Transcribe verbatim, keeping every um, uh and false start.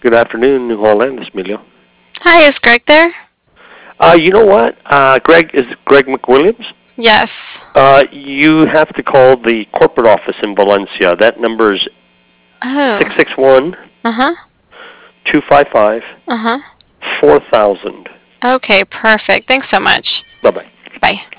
Good afternoon, New Holland. This is Emilio. Hi, is Greg there? Uh, you know what? Uh, Greg, is it Greg McWilliams? Yes. Uh, you have to call the corporate office in Valencia. That number is Oh. six six one, Uh-huh. two five five, Uh-huh. four thousand. Okay, perfect. Thanks so much. Bye-bye. Bye.